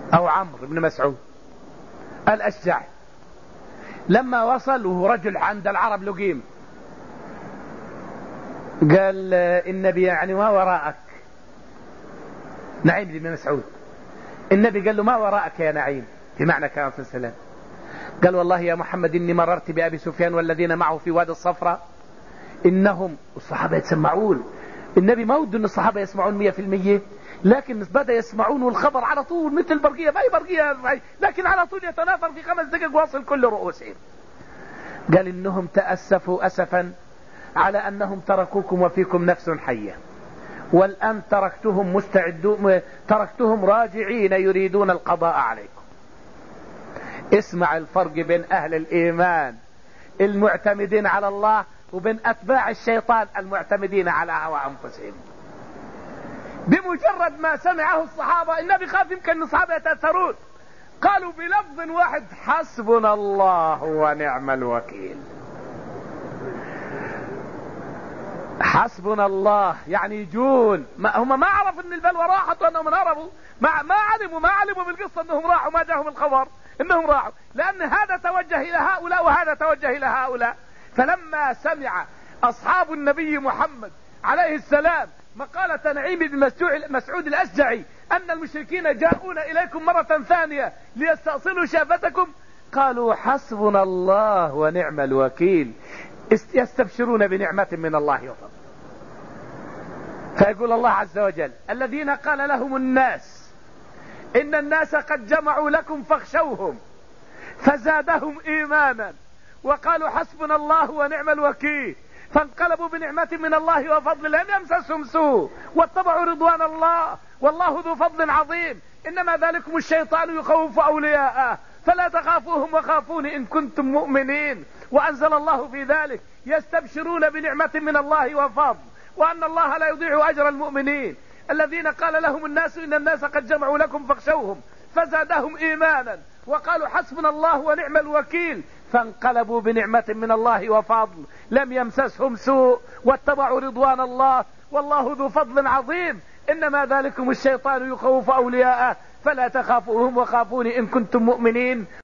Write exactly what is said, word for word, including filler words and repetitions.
أو عمرو بن مسعود الأشجعي. لما وصل وهو رجل عند العرب لقيم، قال النبي يعني ما وراءك؟ نعيم بن مسعود. النبي قال له ما وراءك يا نعيم، في معنى كلام السلام. قال والله يا محمد إني مررت بأبي سفيان والذين معه في وادي الصفراء، إنهم الصحابة يسمعون. النبي ما ود أن الصحابة يسمعون مية في المية، لكن بدأ يسمعون والخبر على طول مثل برقية، ما هي برقية لكن على طول يتناثر في خمس دقائق واصل كل رؤوسهم. قال إنهم تأسفوا أسفا على أنهم تركوكم وفيكم نفس حية، والآن تركتهم مستعدون، تركتهم راجعين يريدون القضاء عليكم. اسمع الفرق بين أهل الإيمان المعتمدين على الله وبين أتباع الشيطان المعتمدين على هوى أنفسهم. بمجرد ما سمعه الصحابة، النبي خاف يمكن الصحابة يتأثرون، قالوا بلفظ واحد حسبنا الله ونعم الوكيل. حسبنا الله يعني يجون، ما هم ما عرفوا ان البلوى راحت وانهم هربوا، ما, ما علموا ما علموا بالقصة انهم راحوا، ما جاءهم الخبر انهم راحوا، لان هذا توجه الى هؤلاء وهذا توجه الى هؤلاء. فلما سمع اصحاب النبي محمد عليه السلام مقالة نعيم بن مسعود الأشجعي ان المشركين جاءون اليكم مرة ثانية ليستأصلوا شافتكم، قالوا حسبنا الله ونعم الوكيل، يستبشرون بنعمة من الله وفضل. فيقول الله عز وجل الذين قال لهم الناس إن الناس قد جمعوا لكم فاخشوهم فزادهم إيمانا وقالوا حسبنا الله ونعم الوكيل، فانقلبوا بنعمة من الله وفضل لم يمسسهم سوء واتبعوا رضوان الله والله ذو فضل عظيم، إنما ذلكم الشيطان يخوف أولياءه فلا تخافوهم وخافوني إن كنتم مؤمنين. وأنزل الله في ذلك يستبشرون بنعمة من الله وفضل وأن الله لا يضيع أجر المؤمنين. الذين قال لهم الناس إن الناس قد جمعوا لكم فاخشوهم فزادهم إيمانا وقالوا حسبنا الله ونعم الوكيل، فانقلبوا بنعمة من الله وفضل لم يمسسهم سوء واتبعوا رضوان الله والله ذو فضل عظيم، إنما ذلكم الشيطان يخوف أولياءه فلا تخافوهم وخافوني إن كنتم مؤمنين.